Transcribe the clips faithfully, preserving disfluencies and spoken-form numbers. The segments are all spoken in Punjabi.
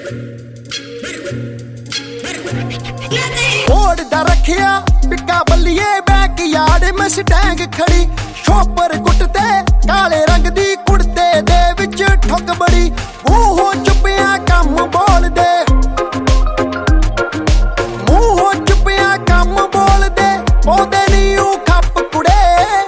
ਹੋੜ ਦਾ ਰੱਖਿਆ ਪਿੱਕਾ ਬੱਲੀਏ ਬੈਕ ਯਾਰਡ ਮਸਟੈਂਗ ਖੜੀ ਸ਼ੋਪਰ ਗੁੱਟ ਤੇ ਕਾਲੇ ਰੰਗ ਦੀ ਕੁੜਤੇ ਦੇ ਵਿੱਚ ਠੁੱਕ ਬੜੀ ਮੂੰਹੋਂ ਚੁੱਪਿਆ ਕੰਮ ਬੋਲਦੇ ਮੂੰਹੋਂ ਚੁੱਪਿਆ ਕੰਮ ਬੋਲਦੇ ਪਾਉਂਦੇ ਨੀ ਉਹ ਖੱਪ ਕੁੜੇ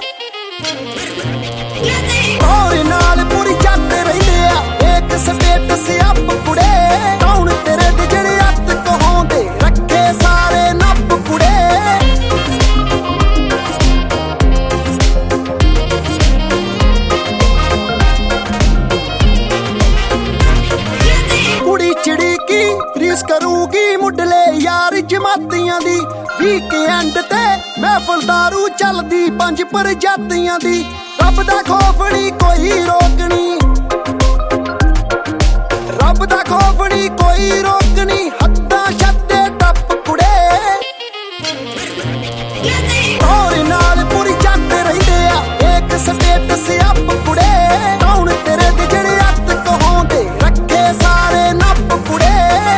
ਔਰ ਨਾਲ ਪੂਰੀ ਜੱਟ ਰਹਿੰਦੇ ਆ ਇੱਕ ਸਟੇਟਸ ਅੱਪ ਕੁੜੇ ਕੌਣ ਤੇਰੇ ਤੇ ਜਿਹੜੇ ਹੱਥ ਕਹਾਉਂਦੇ ਰੱਖੇ ਸਾਰੇ ਨੱਪ ਕੁੜੇ ਕੁੜੀ ਚਿੜੀ ਕੀ ਰੀਸ ਕਰੂਗੀ ਮੁੱਢਲੇ ਯਾਰ ਜਮਾਤੀਆਂ ਦੀ ਵੀਕਐਂਡ ਤੇ ਮਹਿਫਲ ਦਾਰੂ ਚੱਲਦੀ ਪੰਜ ਪ੍ਰਜਾਤੀਆਂ ਦੀ ਰੱਬ ਦਾ ਖੌਫ ਨੀ ਕੋਈ ਰੋਕਣੀ ਰੱਬ ਦਾ ਖੌਫ ਨੀ ਕੋਈ ਰੋਕਣੀ ਹੱਦਾਂ ਛੱਡੇ ਟੱਪ ਕੁੜੇ ਔਰ ਨਾਲ ਪੂਰੀ ਜੱਟ ਰਹਿੰਦੇ ਆ ਇੱਕ ਸਟੇਟਸ ਅੱਪ ਕੁੜੇ ਕੌਣ ਤੇਰੇ ਤੇ ਜਿਹੜੇ ਹੱਥ ਕਹਾਉਂਦੇ ਰੱਖੇ ਸਾਰੇ ਨੱਪ ਕੁੜੇ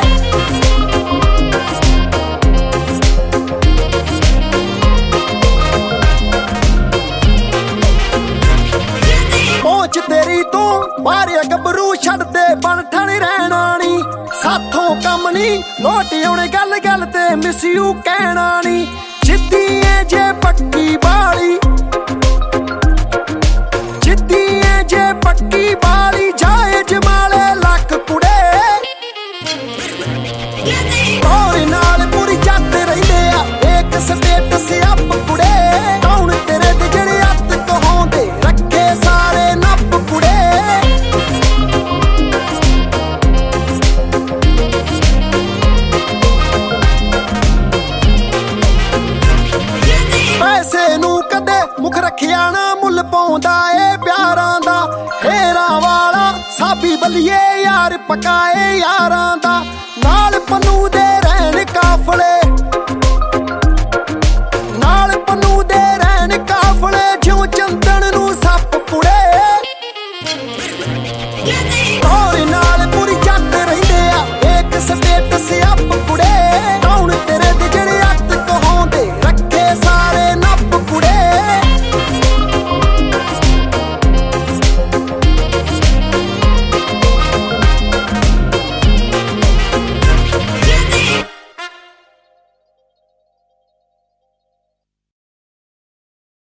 ਪਹੁੰਚ ਤੇਰੀ ਤੂੰ ਮਾਰਿਆ ਗੱਭਰੂ ਛੱਡਦੇ ਬਣ ਠਣ ਰਹਿਣਾ ਨੀ ਸਾਥੋਂ ਕੰਮ ਨੀ ਲੋਟ ਆਉਣੇ ਗੱਲ ਗੱਲ ਤੇ ਮਿਸ ਯੂ ਕਹਿਣਾ ਨੀ ਜਿੱਦੀ ਏ ਜੇ ਪੱਕੀ ਬਾਲੀ ਜਿੱਦੀ ਏ ਜੇ ਪੱਕੀ ਬਾਲੀ ਜਾਏ ਜਮਾਲੇ ਲੱਖ ਕੁੜੇ ਔਰ ਨਾਲ ਪੂਰੀ ਜੱਟ ਰਹਿੰਦੇ ਆ ਇੱਕ ਸਟੇਟਸ ਅੱਪ ਕੁੜੇ ਕੌਣ ਤੇਰੇ ਤੇ ਜਿਹੜੇ ਹੱਥ ਕਹਾਉਂਦੇ ਰੱਖੇ ਸਾਰੇ ਨੱਪ ਕੁੜੇ ਪੈਸੇ ਨੂੰ ਕਦੇ ਮੁੱਖ ਰੱਖਿਆ ਨਾ ਮੁੱਲ ਪਾਉਂਦਾ ਏ ਪਿਆਰਾਂ ਦਾ ਫੇਰਾਂ ਵਾਲਾ ਸਾਬੀ ਬੱਲੀਏ ਯਾਰ ਪਕਾਏ ਯਾਰਾਂ ਦਾ ਨਾਲ ਪੰਨੂ ਦੇ